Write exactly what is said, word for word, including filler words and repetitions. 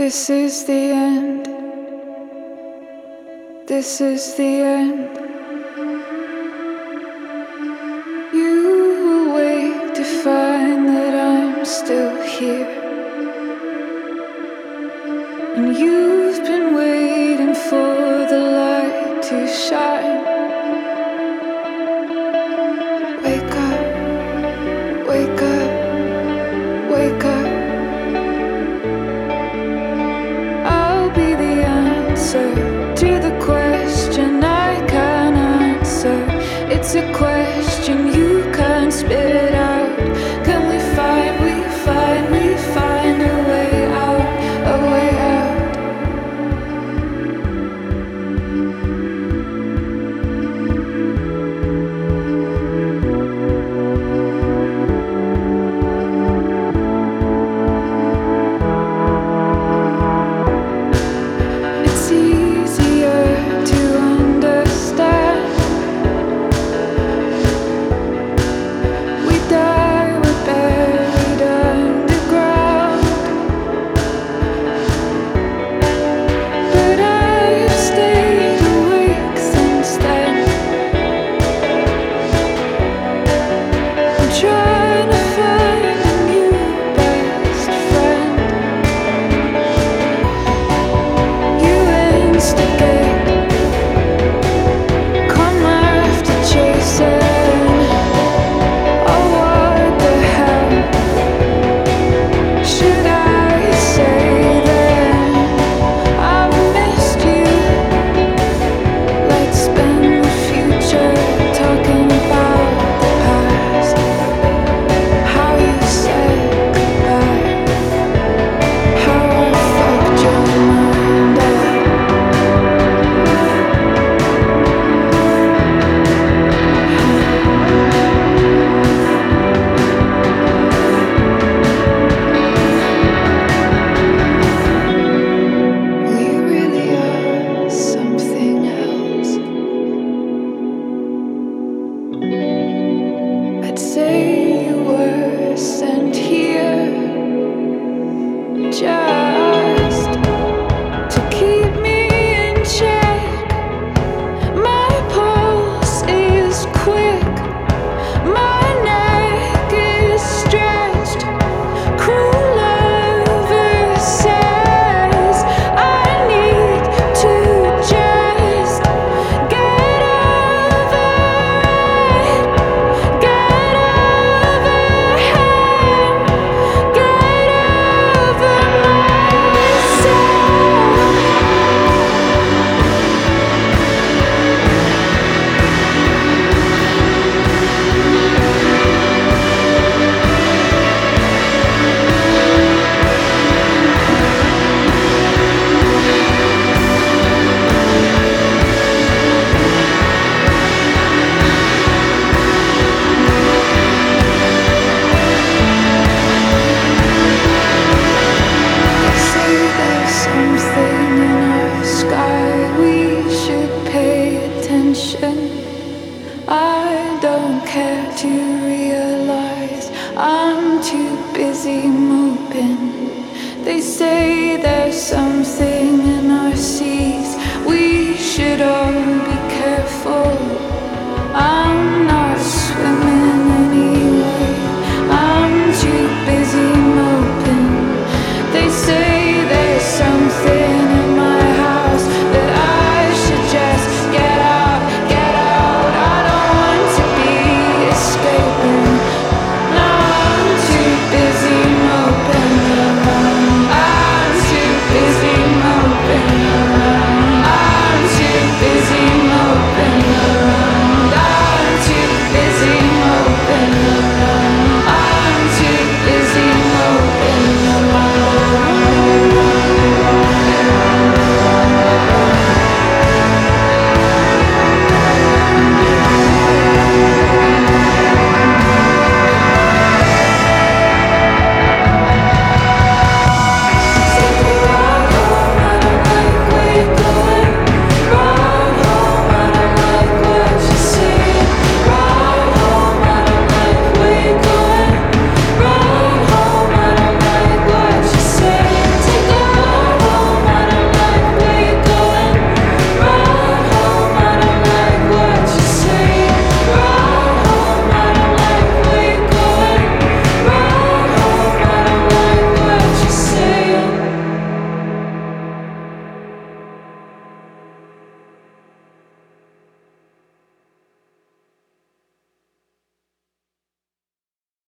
This is the end. This is the end. You will wake to find that I'm still here. And you've been waiting for the light to shine. Wake up, wake up, wake up. I'll be the answer to the question I can't answer. It's a question you can't spit out. Can we find, we find, we find a way out, a way out? It's easier to understand. We die, we're buried underground. But I've stayed awake since then. I'm trying to find a new best friend. You instigate, come after chasing. Oh, what the hell should I say then? I've missed you. Let's spend the future talking about the past. How you said goodbye. How I fucked your mind up. We really are something else. I'd say you were sent here just to keep me in check. My pulse is quick, my neck is stretched. Cruel lover says I need to just get over it, get over him, get over myself. They say there's something in our sky, we should pay attention. I don't care to realize I'm too busy moping. They say